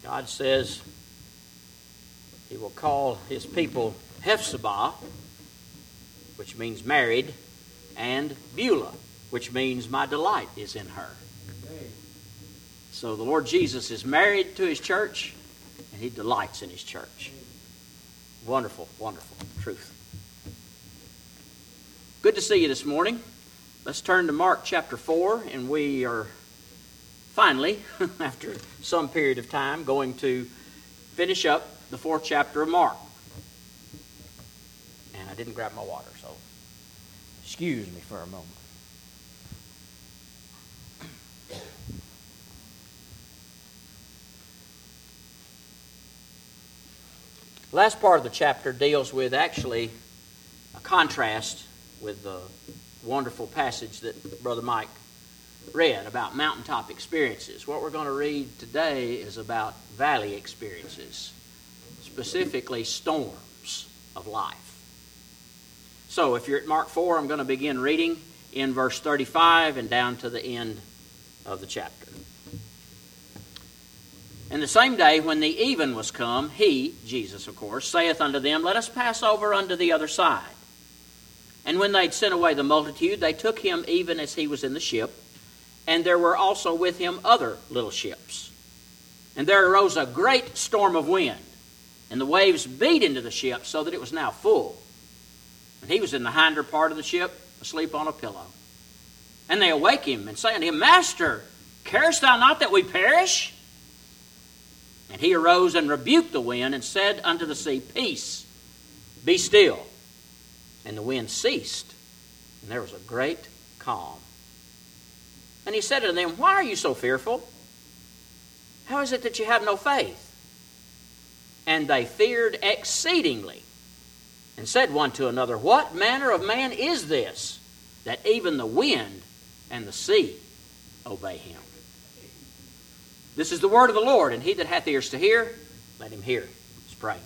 God says He will call His people Hephzibah, which means married, and Beulah, which means my delight is in her. So the Lord Jesus is married to His church, and He delights in His church. Wonderful, wonderful truth. Good to see you this morning. Let's turn to Mark chapter 4, and we are finally, after some period of time, going to finish up the 4th chapter of Mark. And I didn't grab my water, so excuse me for a moment. The last part of the chapter deals with actually a contrast with the wonderful passage that Brother Mike read about mountaintop experiences. What we're going to read today is about valley experiences, specifically storms of life. So if you're at Mark 4, I'm going to begin reading in verse 35 and down to the end of the chapter. And the same day when the even was come, he, Jesus of course, saith unto them, Let us pass over unto the other side. And when they'd sent away the multitude, they took him even as he was in the ship, and there were also with him other little ships. And there arose a great storm of wind, and the waves beat into the ship so that it was now full. And he was in the hinder part of the ship, asleep on a pillow. And they awake him, and say unto him, Master, carest thou not that we perish? And he arose and rebuked the wind, and said unto the sea, Peace, be still. And the wind ceased, and there was a great calm. And he said unto them, Why are you so fearful? How is it that you have no faith? And they feared exceedingly, and said one to another, What manner of man is this, that even the wind and the sea obey him? This is the word of the Lord, and he that hath ears to hear, let him hear. Let's pray.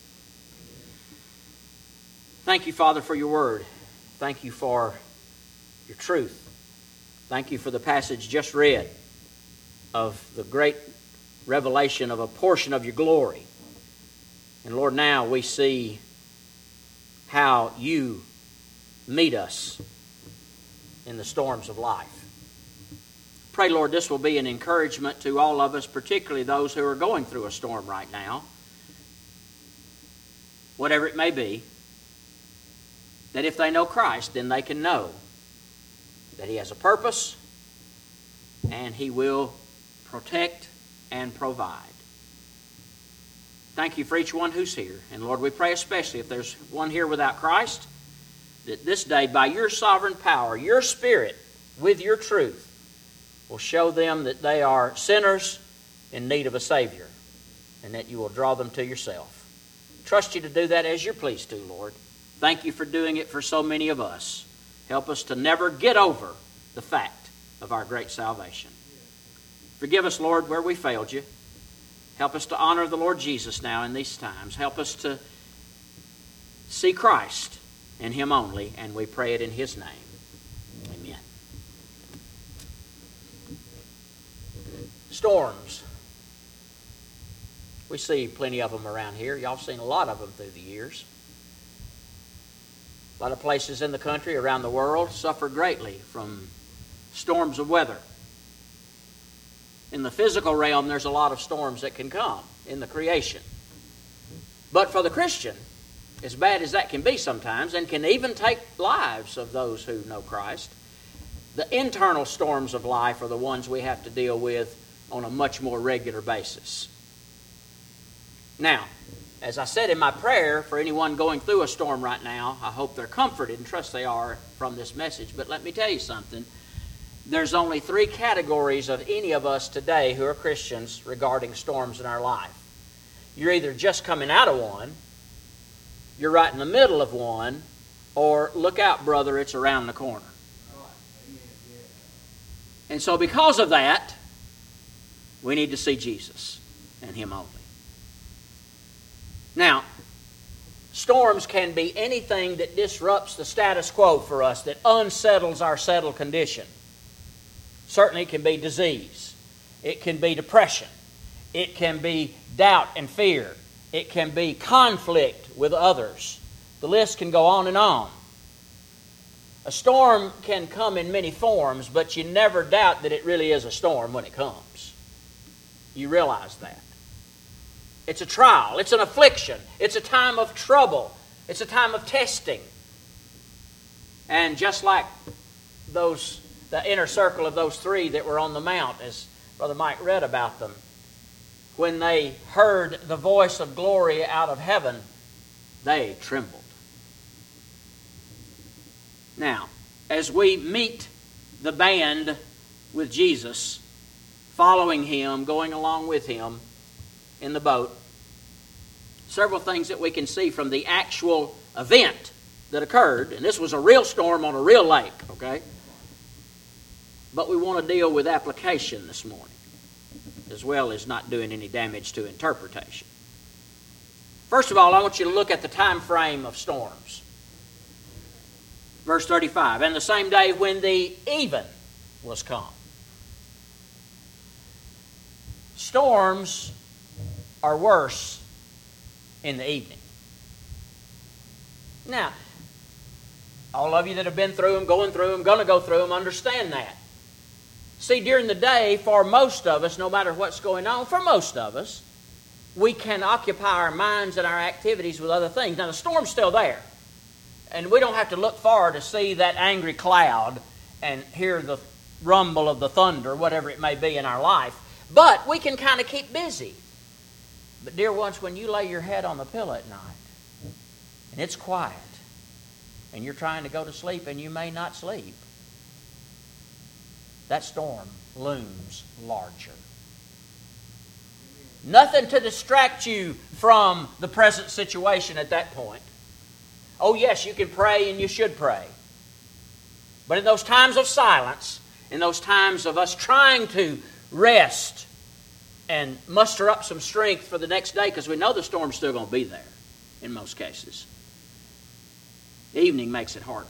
Thank you, Father, for your word. Thank you for your truth. Thank you for the passage just read of the great revelation of a portion of your glory. And Lord, now we see how you meet us in the storms of life. Pray, Lord, this will be an encouragement to all of us, particularly those who are going through a storm right now, whatever it may be, that if they know Christ, then they can know that He has a purpose and He will protect and provide. Thank you for each one who's here. And Lord, we pray especially if there's one here without Christ, that this day, by your sovereign power, your Spirit, with your truth, will show them that they are sinners in need of a Savior, and that you will draw them to yourself. Trust you to do that as you're pleased to, Lord. Thank you for doing it for so many of us. Help us to never get over the fact of our great salvation. Forgive us, Lord, where we failed you. Help us to honor the Lord Jesus now in these times. Help us to see Christ and Him only, and we pray it in His name. Amen. Storms. We see plenty of them around here. Y'all have seen a lot of them through the years. A lot of places in the country, around the world, suffer greatly from storms of weather. In the physical realm, there's a lot of storms that can come in the creation. But for the Christian, as bad as that can be sometimes, and can even take lives of those who know Christ, the internal storms of life are the ones we have to deal with on a much more regular basis. Now, as I said in my prayer, for anyone going through a storm right now, I hope they're comforted and trust they are from this message. But let me tell you something. There's only 3 categories of any of us today who are Christians regarding storms in our life. You're either just coming out of one, you're right in the middle of one, or look out, brother, it's around the corner. And so because of that, we need to see Jesus and Him only. Now, storms can be anything that disrupts the status quo for us, that unsettles our settled condition. Certainly it can be disease. It can be depression. It can be doubt and fear. It can be conflict with others. The list can go on and on. A storm can come in many forms, but you never doubt that it really is a storm when it comes. You realize that. It's a trial. It's an affliction. It's a time of trouble. It's a time of testing. And just like the inner circle of those three that were on the mount, as Brother Mike read about them, when they heard the voice of glory out of heaven, they trembled. Now, as we meet the band with Jesus, following Him, going along with Him in the boat, several things that we can see from the actual event that occurred. And this was a real storm on a real lake, okay? But we want to deal with application this morning, as well as not doing any damage to interpretation. First of all, I want you to look at the time frame of storms. Verse 35, and the same day when the even was come. Storms are worse in the evening. Now, all of you that have been through them, going through them, going to go through them, understand that. See, during the day, for most of us, no matter what's going on, for most of us, we can occupy our minds and our activities with other things. Now, the storm's still there. And we don't have to look far to see that angry cloud and hear the rumble of the thunder, whatever it may be in our life. But we can kind of keep busy. But dear ones, when you lay your head on the pillow at night, and it's quiet, and you're trying to go to sleep and you may not sleep, that storm looms larger. Nothing to distract you from the present situation at that point. Oh yes, you can pray and you should pray. But in those times of silence, in those times of us trying to rest and muster up some strength for the next day, because we know the storm's still going to be there in most cases, the evening makes it harder.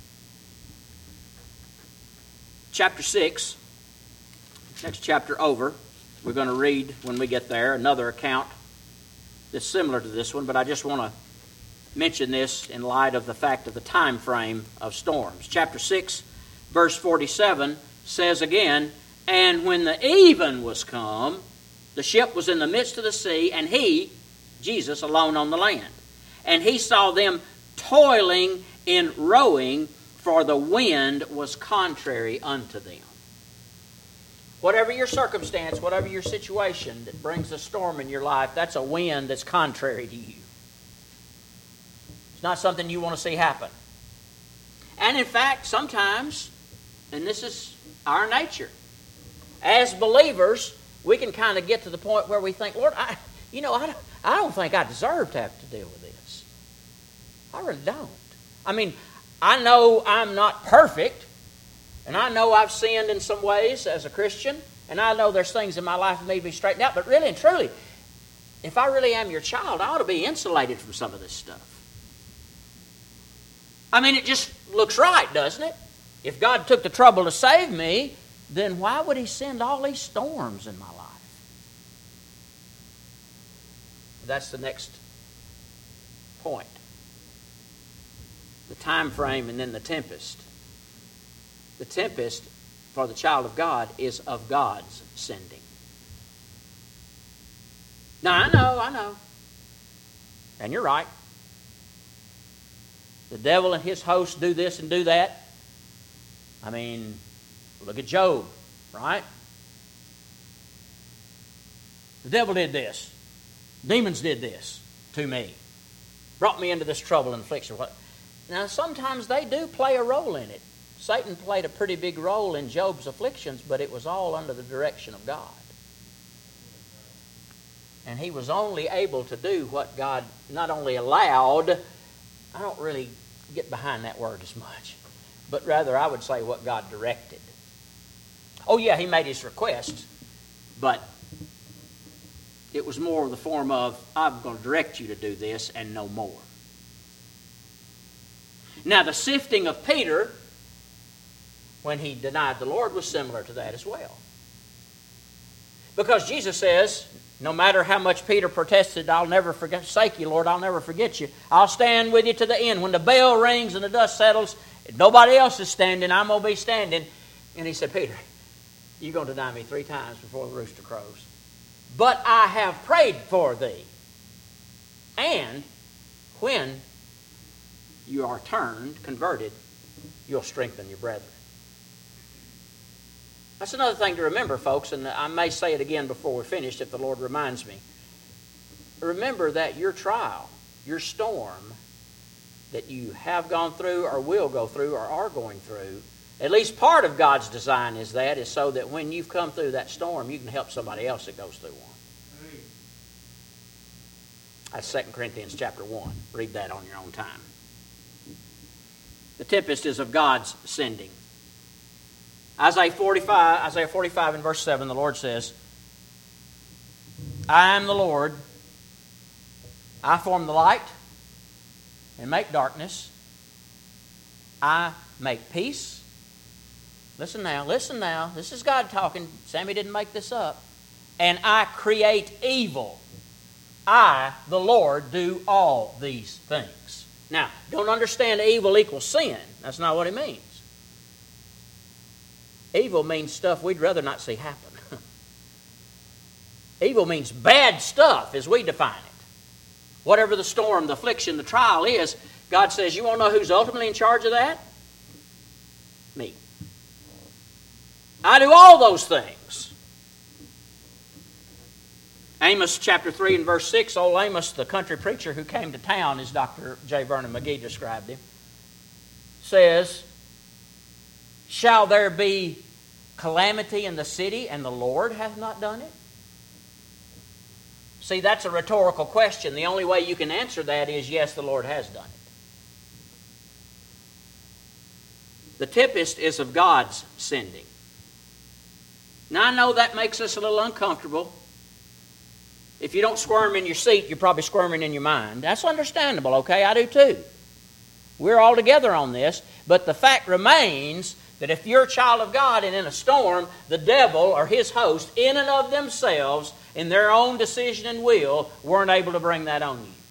Chapter 6, next chapter over, we're going to read when we get there another account that's similar to this one, but I just want to mention this in light of the fact of the time frame of storms. Chapter 6, verse 47 says again, and when the even was come, the ship was in the midst of the sea, and he, Jesus, alone on the land. And he saw them toiling in rowing, for the wind was contrary unto them. Whatever your circumstance, whatever your situation that brings a storm in your life, that's a wind that's contrary to you. It's not something you want to see happen. And in fact, sometimes, and this is our nature, as believers, we can kind of get to the point where we think, Lord, I don't think I deserve to have to deal with this. I really don't. I mean, I know I'm not perfect, and I know I've sinned in some ways as a Christian, and I know there's things in my life that need to be straightened out, but really and truly, if I really am your child, I ought to be insulated from some of this stuff. I mean, it just looks right, doesn't it? If God took the trouble to save me, then why would He send all these storms in my life? That's the next point. The time frame and then the tempest. The tempest for the child of God is of God's sending. Now, I know. And you're right. The devil and his hosts do this and do that. I mean, look at Job, right? The devil did this. Demons did this to me. Brought me into this trouble and affliction. Now, sometimes they do play a role in it. Satan played a pretty big role in Job's afflictions, but it was all under the direction of God. And he was only able to do what God not only allowed, I don't really get behind that word as much, but rather I would say what God directed. Oh yeah, he made his request, but it was more of the form of, I'm going to direct you to do this and no more. Now the sifting of Peter, when he denied the Lord, was similar to that as well. Because Jesus says, No matter how much Peter protested, I'll never forsake you, Lord, I'll never forget you. I'll stand with you to the end. When the bell rings and the dust settles, if nobody else is standing, I'm going to be standing. And he said, Peter, you're going to deny me 3 times before the rooster crows. But I have prayed for thee. And when you are turned, converted, you'll strengthen your brethren. That's another thing to remember, folks, and I may say it again before we're finished if the Lord reminds me. Remember that your trial, your storm that you have gone through or will go through or are going through, at least part of God's design is so that when you've come through that storm, you can help somebody else that goes through one. That's 2 Corinthians chapter 1. Read that on your own time. The tempest is of God's sending. Isaiah 45 and verse 7, the Lord says, I am the Lord. I form the light and make darkness. I make peace. Listen now. This is God talking. Sammy didn't make this up. And I create evil. I, the Lord, do all these things. Now, don't understand evil equals sin. That's not what it means. Evil means stuff we'd rather not see happen. Evil means bad stuff as we define it. Whatever the storm, the affliction, the trial is, God says, you want to know who's ultimately in charge of that? Me. I do all those things. Amos chapter 3 and verse 6, old Amos, the country preacher who came to town, as Dr. J. Vernon McGee described him, says, shall there be calamity in the city and the Lord hath not done it? See, that's a rhetorical question. The only way you can answer that is, yes, the Lord has done it. The tempest is of God's sending. Now, I know that makes us a little uncomfortable. If you don't squirm in your seat, you're probably squirming in your mind. That's understandable, okay? I do too. We're all together on this. But the fact remains that if you're a child of God and in a storm, the devil or his host, in and of themselves, in their own decision and will, weren't able to bring that on you.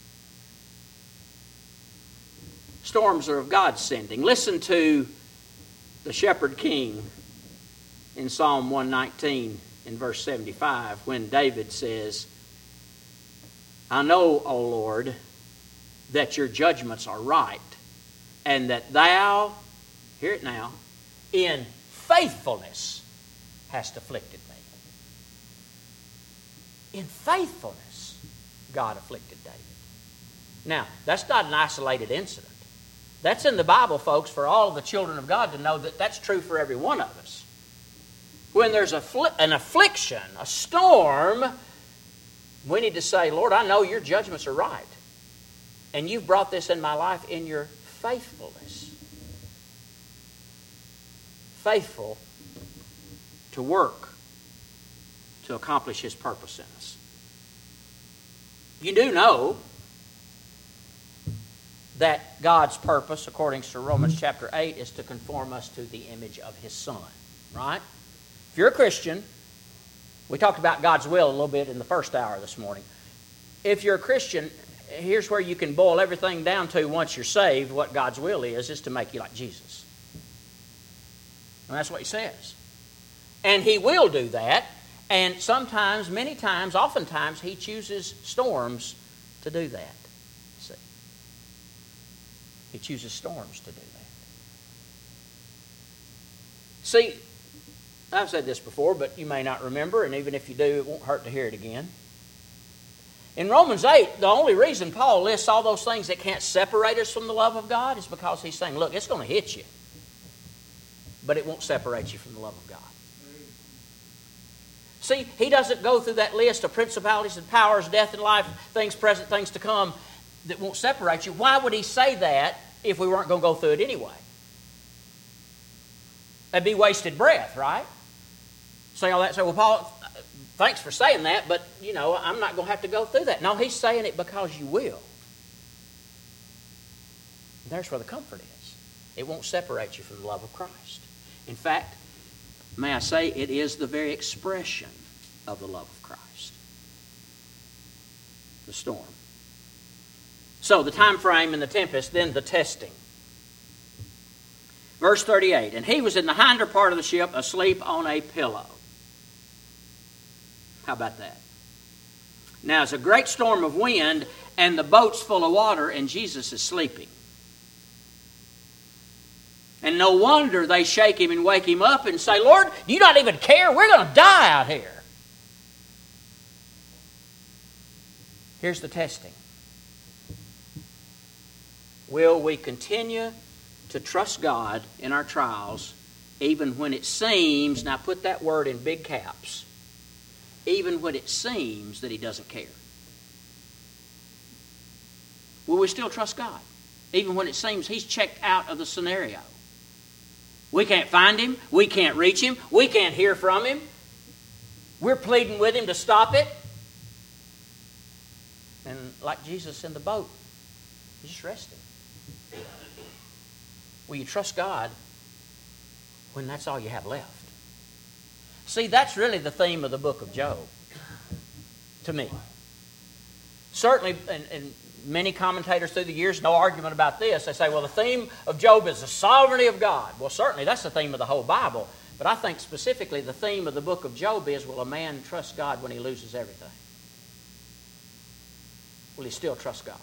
Storms are of God's sending. Listen to the shepherd king in Psalm 119 in verse 75 when David says, I know, O Lord, that your judgments are right, and that thou, hear it now, in faithfulness hast afflicted me. In faithfulness, God afflicted David. Now, that's not an isolated incident. That's in the Bible, folks, for all the children of God to know that that's true for every one of us. When there's an affliction, a storm, we need to say, Lord, I know your judgments are right. And you've brought this in my life in your faithfulness. Faithful to work to accomplish his purpose in us. You do know that God's purpose, according to Romans chapter 8, is to conform us to the image of his Son. Right? If you're a Christian, we talked about God's will a little bit in the first hour this morning. If you're a Christian, here's where you can boil everything down to once you're saved. What God's will is to make you like Jesus. And that's what he says. And he will do that. And sometimes, many times, oftentimes, he chooses storms to do that. See? He chooses storms to do that. See, I've said this before, but you may not remember, and even if you do, it won't hurt to hear it again. In Romans 8, the only reason Paul lists all those things that can't separate us from the love of God is because he's saying, look, it's going to hit you, but it won't separate you from the love of God. See, he doesn't go through that list of principalities and powers, death and life, things present, things to come, that won't separate you. Why would he say that if we weren't going to go through it anyway? That'd be wasted breath, right? Say all that, say, well, Paul, thanks for saying that, but, I'm not going to have to go through that. No, he's saying it because you will. And there's where the comfort is. It won't separate you from the love of Christ. In fact, may I say, it is the very expression of the love of Christ. the storm. So the time frame and the tempest, then the testing. Verse 38, and he was in the hinder part of the ship, asleep on a pillow. How about that? Now it's a great storm of wind, and the boat's full of water, and Jesus is sleeping. And no wonder they shake him and wake him up and say, Lord, do you not even care? We're going to die out here. Here's the testing. Will we continue to trust God in our trials, even when it seems, now put that word in big caps, even when it seems that He doesn't care? Will we still trust God, even when it seems He's checked out of the scenario? We can't find Him. We can't reach Him. We can't hear from Him. We're pleading with Him to stop it. And like Jesus in the boat, He's just resting. Will you trust God when that's all you have left? See, that's really the theme of the book of Job, to me. Certainly, and many commentators through the years, no argument about this. They say, well, the theme of Job is the sovereignty of God. Well, certainly that's the theme of the whole Bible. But I think specifically the theme of the book of Job is, will a man trust God when he loses everything? Will he still trust God?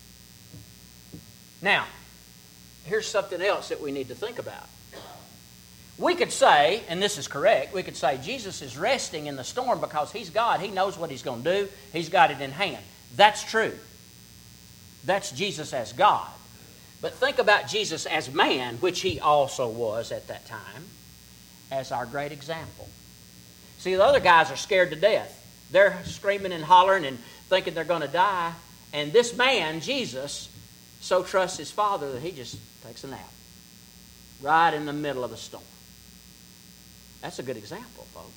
Now, here's something else that we need to think about. We could say, and this is correct, we could say Jesus is resting in the storm because He's God. He knows what He's going to do. He's got it in hand. That's true. That's Jesus as God. But think about Jesus as man, which He also was at that time, as our great example. See, the other guys are scared to death. They're screaming and hollering and thinking they're going to die. And this man, Jesus, so trusts His Father that He just takes a nap right in the middle of the storm. That's a good example, folks.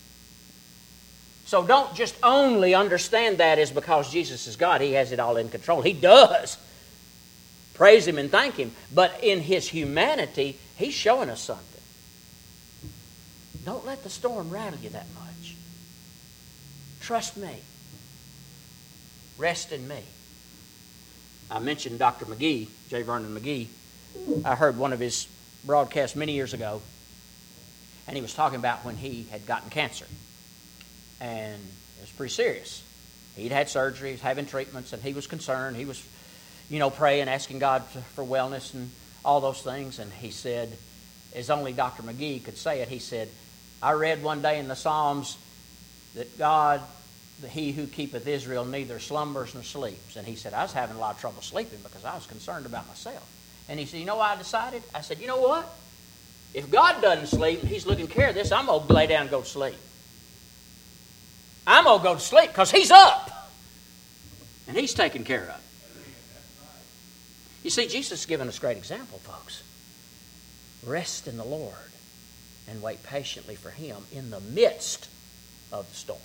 So don't just only understand that as because Jesus is God, He has it all in control. He does. Praise Him and thank Him. But in His humanity, He's showing us something. Don't let the storm rattle you that much. Trust me. Rest in me. I mentioned Dr. McGee, J. Vernon McGee. I heard one of his broadcasts many years ago, and he was talking about when he had gotten cancer. And it was pretty serious. He'd had surgery, he was having treatments, and he was concerned. He was, praying, asking God for wellness and all those things. And he said, as only Dr. McGee could say it, he said, I read one day in the Psalms that God, He who keepeth Israel, neither slumbers nor sleeps. And he said, I was having a lot of trouble sleeping because I was concerned about myself. And he said, you know what I decided? I said, you know what? If God doesn't sleep and He's looking care of this, I'm going to lay down and go to sleep. I'm going to go to sleep because He's up. And He's taken care of. You see, Jesus has given us a great example, folks. Rest in the Lord and wait patiently for Him in the midst of the storm.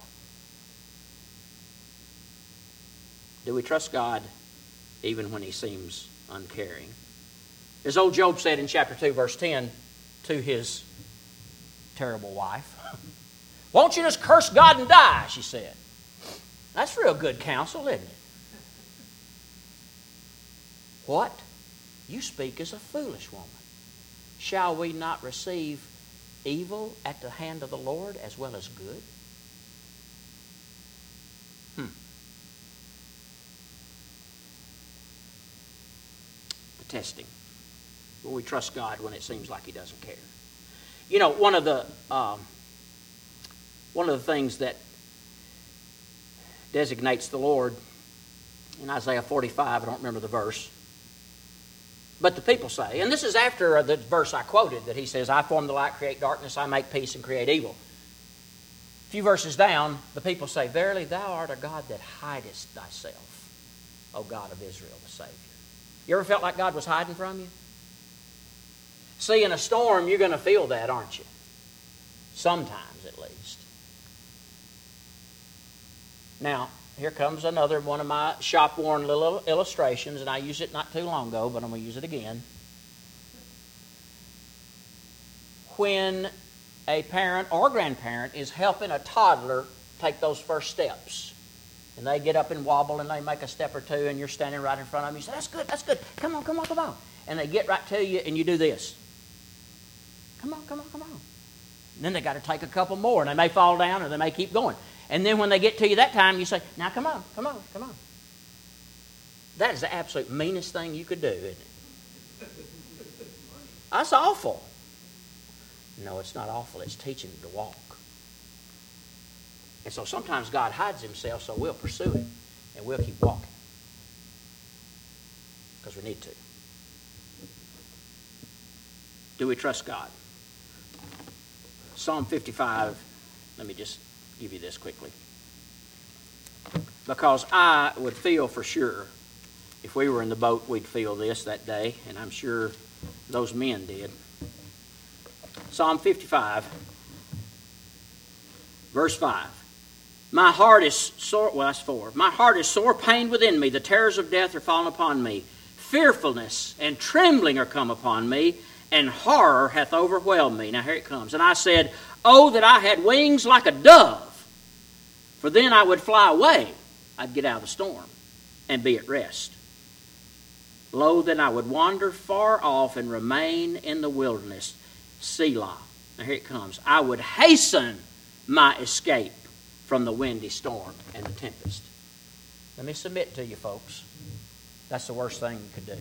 Do we trust God even when He seems uncaring? As old Job said in chapter 2, verse 10, to his terrible wife, won't you just curse God and die, she said. That's real good counsel, isn't it? What? You speak as a foolish woman. Shall we not receive evil at the hand of the Lord as well as good? The testing. Will we trust God when it seems like He doesn't care? One of the things that designates the Lord in Isaiah 45, I don't remember the verse, but the people say, and this is after the verse I quoted, that He says, I form the light, create darkness, I make peace and create evil. A few verses down, the people say, verily thou art a God that hidest thyself, O God of Israel, the Savior. You ever felt like God was hiding from you? See, in a storm, you're going to feel that, aren't you? Sometimes, at least. Now, here comes another one of my shop-worn little illustrations, and I used it not too long ago, but I'm going to use it again. When a parent or grandparent is helping a toddler take those first steps, And they get up and wobble, and they make a step or two, and you're standing right in front of them. You say, that's good, that's good. Come on, come on, come on. And they get right to you, and you do this. Come on, come on, come on. And then they got to take a couple more, and they may fall down, or they may keep going. And then when they get to you that time, you say, now come on, come on, come on. That is the absolute meanest thing you could do, isn't it? That's awful. No, it's not awful. It's teaching them to walk. And so sometimes God hides himself so we'll pursue him and we'll keep walking. Because we need to. Do we trust God? Psalm 55, let me just give you this quickly. Because I would feel for sure, if we were in the boat, we'd feel this that day, and I'm sure those men did. Psalm 55, verse 5. My heart is sore, well, that's 4. My heart is sore pained within me. The terrors of death are fallen upon me. Fearfulness and trembling are come upon me, and horror hath overwhelmed me. Now here it comes. And I said, oh, that I had wings like a dove, for then I would fly away. I'd get out of the storm and be at rest. Lo, then I would wander far off and remain in the wilderness. Selah. Now here it comes. I would hasten my escape from the windy storm and the tempest. Let me submit to you, folks. That's the worst thing you could do.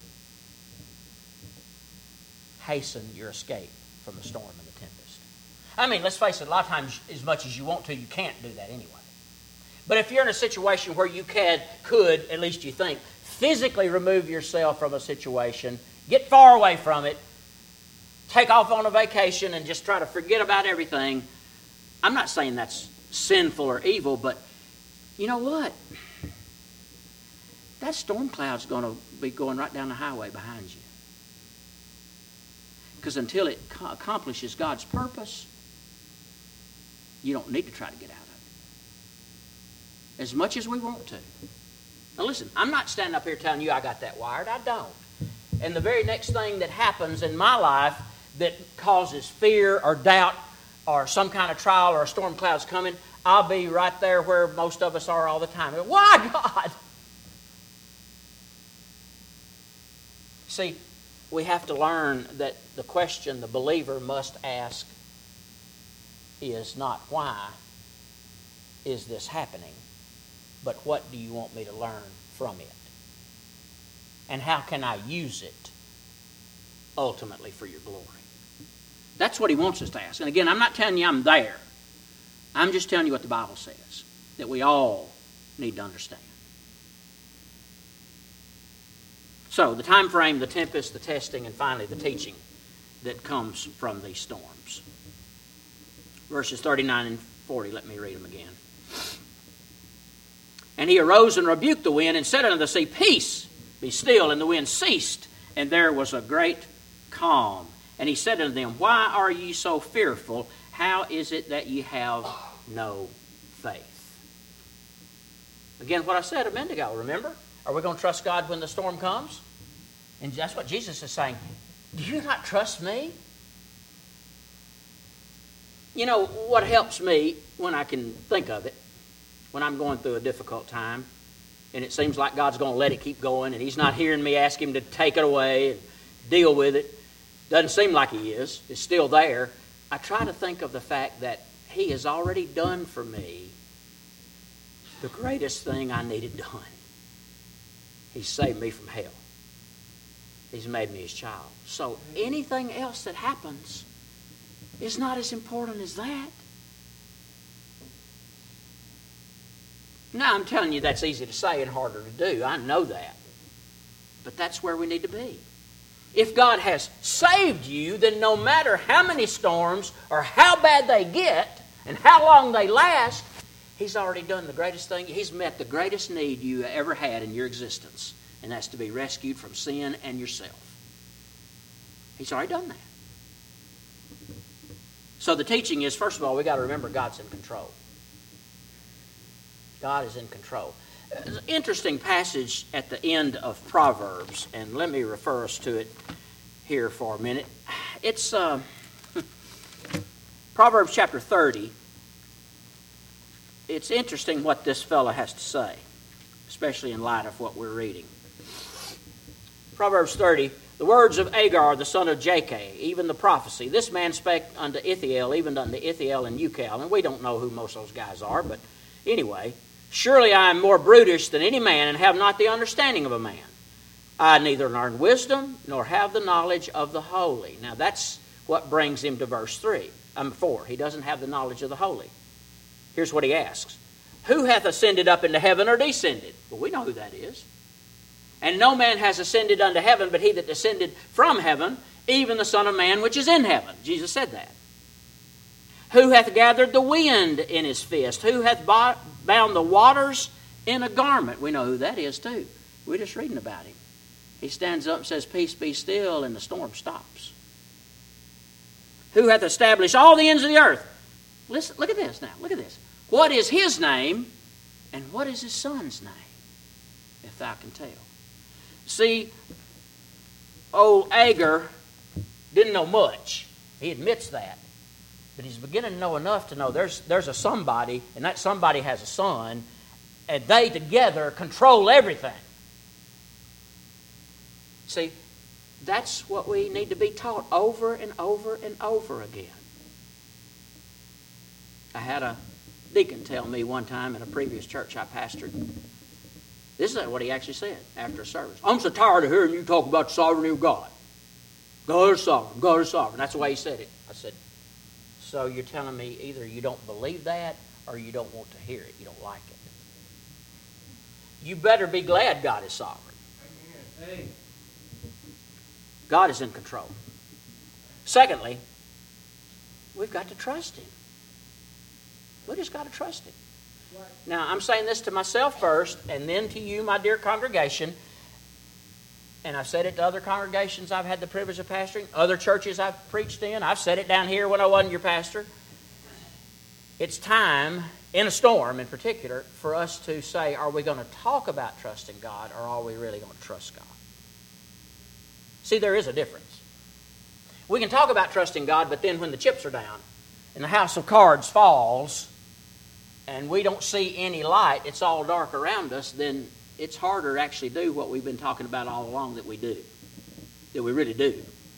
Hasten your escape from the storm and the tempest. I mean, let's face it, a lot of times, as much as you want to, you can't do that anyway. But if you're in a situation where you could, at least you think, physically remove yourself from a situation, get far away from it, take off on a vacation and just try to forget about everything, I'm not saying that's sinful or evil, but you know what? That storm cloud's going to be going right down the highway behind you. Because until it accomplishes God's purpose, you don't need to try to get out of it. As much as we want to. Now listen, I'm not standing up here telling you I got that wired. I don't. And the very next thing that happens in my life that causes fear or doubt or some kind of trial or a storm cloud's coming, I'll be right there where most of us are all the time. Why, God? See, we have to learn that the question the believer must ask is not why is this happening, but what do you want me to learn from it? And how can I use it ultimately for your glory? That's what he wants us to ask. And again, I'm not telling you I'm there. I'm just telling you what the Bible says, that we all need to understand. So, the time frame, the tempest, the testing, and finally the teaching that comes from these storms. Verses 39 and 40, let me read them again. And he arose and rebuked the wind and said unto the sea, Peace, be still. And the wind ceased, and there was a great calm. And he said unto them, Why are ye so fearful? How is it that ye have no faith? Again, what I said a minute ago, remember? Are we going to trust God when the storm comes? And that's what Jesus is saying. Do you not trust me? You know, what helps me when I can think of it, when I'm going through a difficult time, and it seems like God's going to let it keep going, and he's not hearing me ask him to take it away and deal with it. Doesn't seem like he is. It's still there. I try to think of the fact that he has already done for me the greatest thing I needed done. He's saved me from hell. He's made me his child. So anything else that happens is not as important as that. Now, I'm telling you that's easy to say and harder to do. I know that. But that's where we need to be. If God has saved you, then no matter how many storms or how bad they get and how long they last, he's already done the greatest thing. He's met the greatest need you ever had in your existence, and that's to be rescued from sin and yourself. He's already done that. So the teaching is, first of all, we've got to remember God's in control. God is in control. There's an interesting passage at the end of Proverbs, and let me refer us to it here for a minute. It's Proverbs chapter 30. it's interesting what this fellow has to say, especially in light of what we're reading. Proverbs 30, the words of Agar, the son of Jakeh, even the prophecy. This man spake unto Ithiel, even unto Ithiel and Ucal. And we don't know who most of those guys are, but anyway. Surely I am more brutish than any man, and have not the understanding of a man. I neither learn wisdom, nor have the knowledge of the holy. Now that's what brings him to verse 4. He doesn't have the knowledge of the holy. Here's what he asks. Who hath ascended up into heaven or descended? Well, we know who that is. And no man has ascended unto heaven, but he that descended from heaven, even the Son of Man which is in heaven. Jesus said that. Who hath gathered the wind in his fist? Who hath bound the waters in a garment? We know who that is too. We're just reading about him. He stands up and says, peace be still, and the storm stops. Who hath established all the ends of the earth? Listen, look at this now. Look at this. What is his name, and what is his son's name? If thou can tell. See, old Agar didn't know much. He admits that. But he's beginning to know enough to know there's a somebody, and that somebody has a son, and they together control everything. See, that's what we need to be taught over and over and over again. I had a deacon tell me one time in a previous church I pastored. This is what he actually said after a service. I'm so tired of hearing you talk about the sovereignty of God. God is sovereign. God is sovereign. That's the way he said it. I said, so you're telling me either you don't believe that or you don't want to hear it. You don't like it. You better be glad God is sovereign. Amen. God is in control. Secondly, we've got to trust Him. We just got to trust Him. Now, I'm saying this to myself first, and then to you, my dear congregation. And I've said it to other congregations I've had the privilege of pastoring, other churches I've preached in. I've said it down here when I wasn't your pastor. It's time, in a storm in particular, for us to say, are we going to talk about trusting God, or are we really going to trust God? See, there is a difference. We can talk about trusting God, but then when the chips are down and the house of cards falls and we don't see any light, it's all dark around us, then it's harder to actually do what we've been talking about all along that we do, that we really do.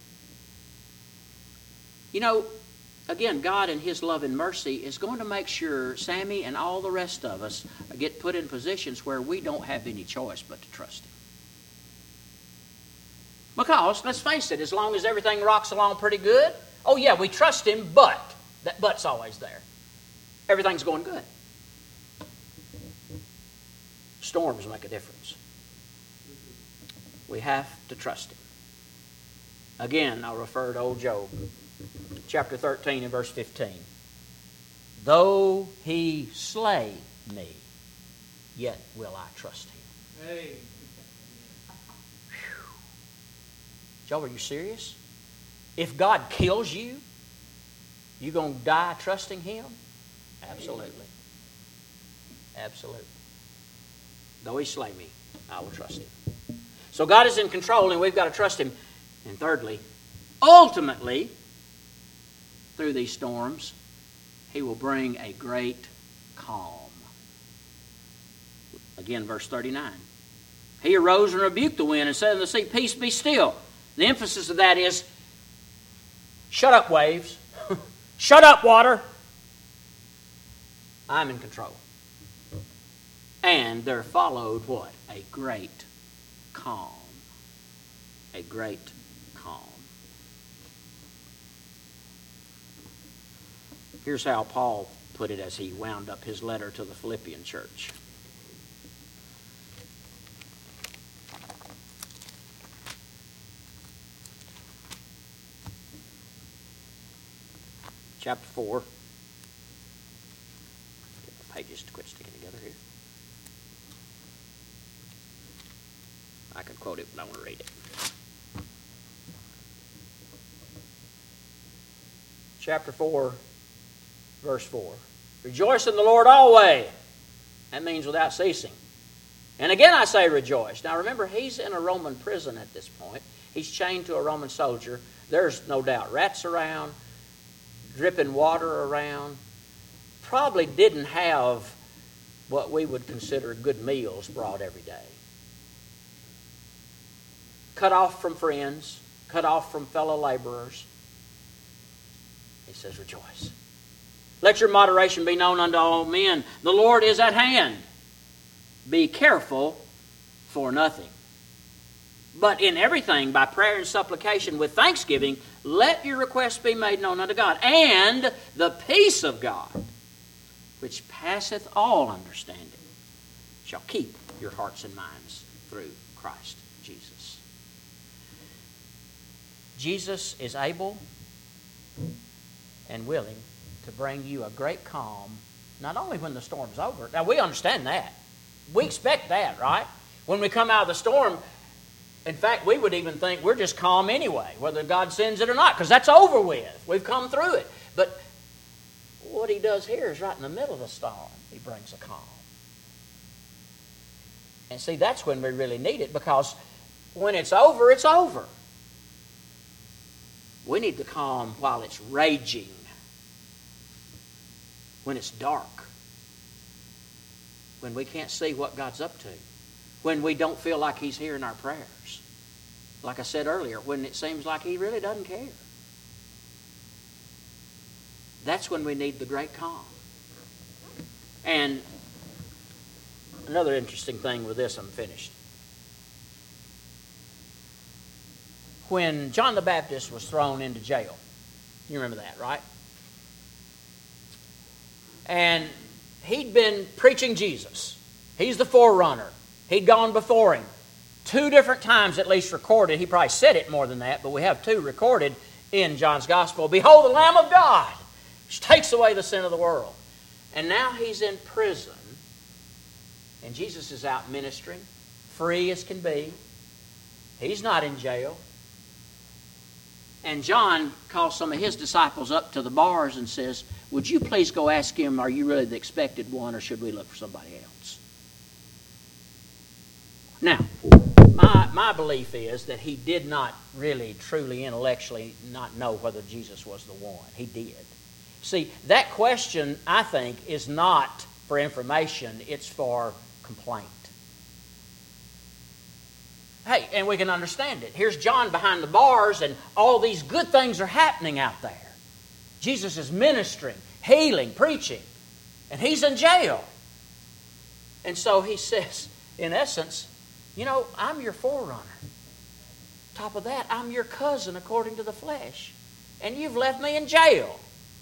You know, again, God in His love and mercy is going to make sure Sammy and all the rest of us get put in positions where we don't have any choice but to trust Him. Because, let's face it, as long as everything rocks along pretty good, oh yeah, we trust Him, but that but's always there. Everything's going good. Storms make a difference. We have to trust Him. Again, I'll refer to old Job, chapter 13 and verse 15. Though He slay me, yet will I trust Him. Hey. Job, are you serious? If God kills you, you going to die trusting Him? Absolutely. Absolutely. Though He slay me, I will trust Him. So God is in control, and we've got to trust Him. And thirdly, ultimately, through these storms, He will bring a great calm. Again, verse 39. He arose and rebuked the wind and said unto the sea, peace, be still. The emphasis of that is, shut up, waves. Shut up, water. I'm in control. And there followed what? A great calm. A great calm. Here's how Paul put it as he wound up his letter to the Philippian church. Chapter 4. Get the pages to quit sticking together here. I could quote it, but I want to read it. Chapter 4, verse 4. Rejoice in the Lord always. That means without ceasing. And again I say rejoice. Now remember, he's in a Roman prison at this point. He's chained to a Roman soldier. There's no doubt rats around, dripping water around. Probably didn't have what we would consider good meals brought every day. Cut off from friends, cut off from fellow laborers. He says, rejoice. Let your moderation be known unto all men. The Lord is at hand. Be careful for nothing. But in everything, by prayer and supplication with thanksgiving, let your requests be made known unto God. And the peace of God, which passeth all understanding, shall keep your hearts and minds through Christ Jesus. Jesus is able and willing to bring you a great calm, not only when the storm's over. Now, we understand that. We expect that, right? When we come out of the storm, in fact, we would even think we're just calm anyway, whether God sends it or not, because that's over with. We've come through it. But what he does here is right in the middle of the storm, he brings a calm. And see, that's when we really need it, because when it's over, it's over. We need the calm while it's raging, when it's dark, when we can't see what God's up to, when we don't feel like he's hearing our prayers. Like I said earlier, when it seems like he really doesn't care. That's when we need the great calm. And another interesting thing with this, I'm finished. When John the Baptist was thrown into jail, you remember that, right? And he'd been preaching Jesus. He's the forerunner. He'd gone before him. 2 different times at least recorded. He probably said it more than that, but we have 2 recorded in John's Gospel. Behold the Lamb of God, which takes away the sin of the world. And now he's in prison, and Jesus is out ministering, free as can be. He's not in jail. And John calls some of his disciples up to the bars and says, would you please go ask him, are you really the expected one, or should we look for somebody else? Now, my belief is that he did not really, truly, intellectually not know whether Jesus was the one. He did. See, that question, I think, is not for information. It's for complaint. Hey, and we can understand it. Here's John behind the bars, and all these good things are happening out there. Jesus is ministering, healing, preaching, and he's in jail. And so he says, in essence, you know, I'm your forerunner. Top of that, I'm your cousin according to the flesh. And you've left me in jail.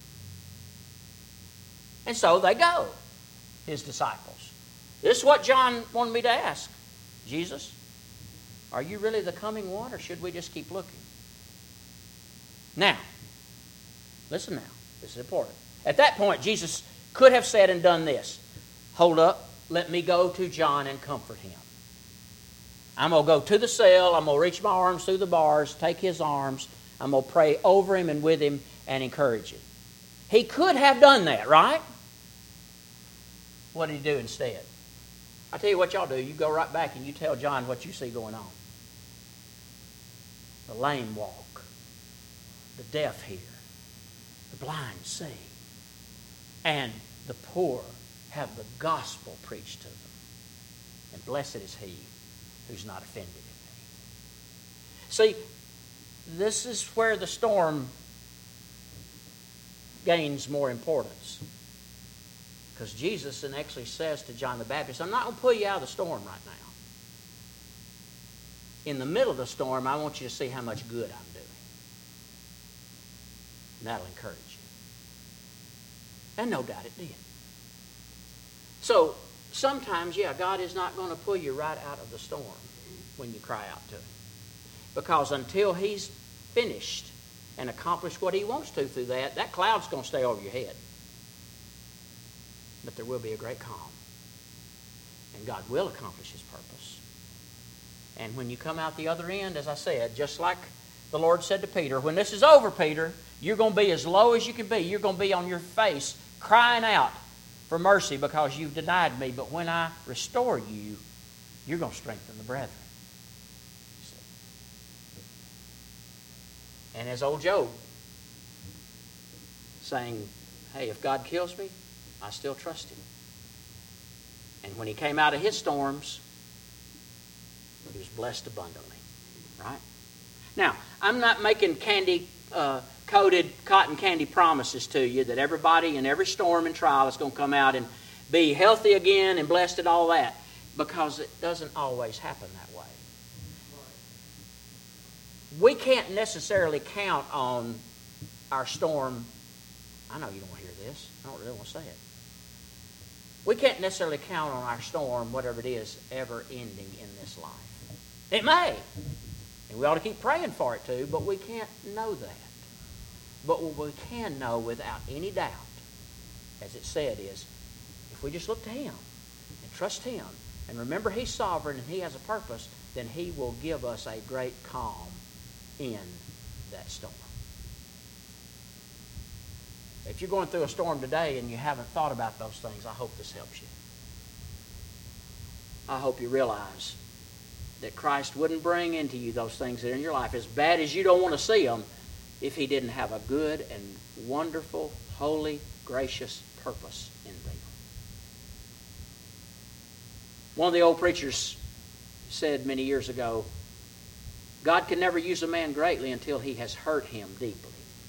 And so they go, his disciples. This is what John wanted me to ask. Jesus, are you really the coming one, or should we just keep looking? Now, listen now. This is important. At that point, Jesus could have said and done this. Hold up. Let me go to John and comfort him. I'm going to go to the cell. I'm going to reach my arms through the bars, take his arms. I'm going to pray over him and with him and encourage him. He could have done that, right? What did he do instead? I tell you what y'all do. You go right back and you tell John what you see going on. The lame walk. The deaf hear. The blind see. And the poor have the gospel preached to them. And blessed is he who's not offended in me. See, this is where the storm gains more importance. Because Jesus actually says to John the Baptist, I'm not going to pull you out of the storm right now. In the middle of the storm, I want you to see how much good I'm doing. And that'll encourage you. And no doubt it did. So, sometimes, God is not going to pull you right out of the storm when you cry out to him. Because until he's finished and accomplished what he wants to through that cloud's going to stay over your head. But there will be a great calm. And God will accomplish his purpose. And when you come out the other end, as I said, just like the Lord said to Peter, when this is over, Peter, you're going to be as low as you can be. You're going to be on your face crying out for mercy because you've denied me. But when I restore you, you're going to strengthen the brethren. And as old Job saying, hey, if God kills me, I still trust him. And when he came out of his storms, he was blessed abundantly. Right? Now, I'm not making coated cotton candy promises to you that everybody in every storm and trial is going to come out and be healthy again and blessed and all that, because it doesn't always happen that way. We can't necessarily count on our storm. I know you don't want to hear this. I don't really want to say it. We can't necessarily count on our storm, whatever it is, ever ending in this life. It may. And we ought to keep praying for it too, but we can't know that. But what we can know without any doubt, as it said, is if we just look to Him and trust Him and remember He's sovereign and He has a purpose, then He will give us a great calm in that storm. If you're going through a storm today and you haven't thought about those things, I hope this helps you. I hope you realize that Christ wouldn't bring into you those things that are in your life, as bad as you don't want to see them, if He didn't have a good and wonderful, holy, gracious purpose in them. One of the old preachers said many years ago, God can never use a man greatly until he has hurt him deeply.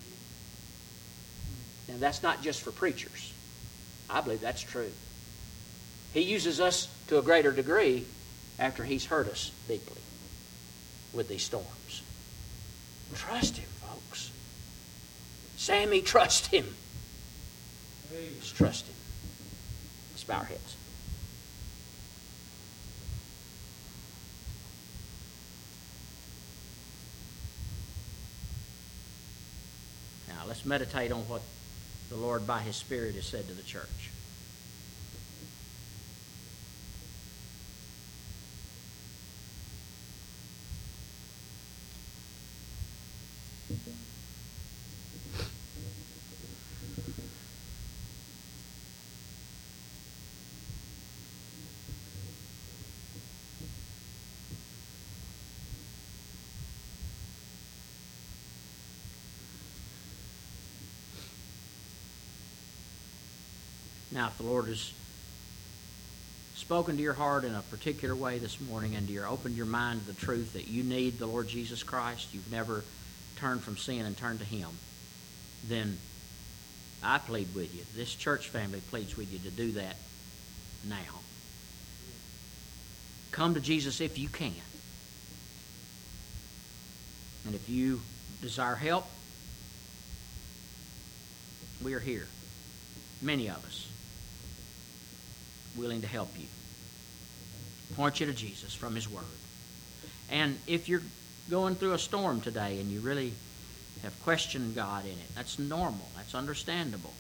Now, that's not just for preachers. I believe that's true. He uses us to a greater degree after He's hurt us deeply with these storms. Trust Him, folks. Sammy, trust Him. Just trust Him. Let's bow our heads. Now, let's meditate on what the Lord by His Spirit has said to the church. Now, if the Lord has spoken to your heart in a particular way this morning and opened your mind to the truth that you need the Lord Jesus Christ, you've never turned from sin and turned to Him, then I plead with you, this church family pleads with you to do that now. Come to Jesus if you can. And if you desire help, we are here, many of us, willing to help you. Point you to Jesus from His Word. And if you're going through a storm today and you really have questioned God in it, that's normal. That's understandable.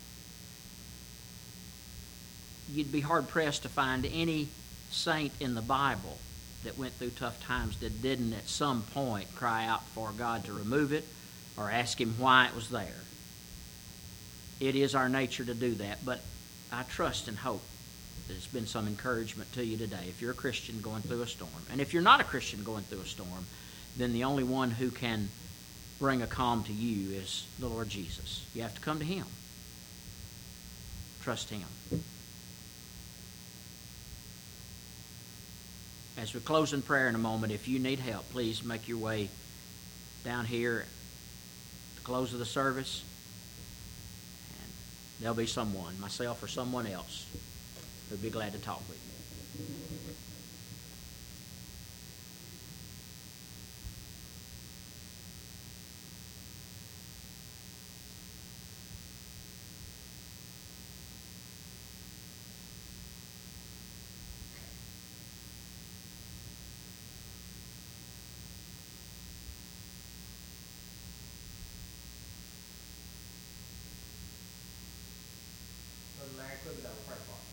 You'd be hard-pressed to find any saint in the Bible that went through tough times that didn't at some point cry out for God to remove it or ask Him why it was there. It is our nature to do that, but I trust and hope that it's been some encouragement to you today if you're a Christian going through a storm. And if you're not a Christian going through a storm, then the only one who can bring a calm to you is the Lord Jesus. You have to come to Him. Trust Him. As we close in prayer in a moment, if you need help, please make your way down here at the close of the service. And there'll be someone, myself or someone else, who'd be glad to talk with you. Brother Larry, put it on the prayer box.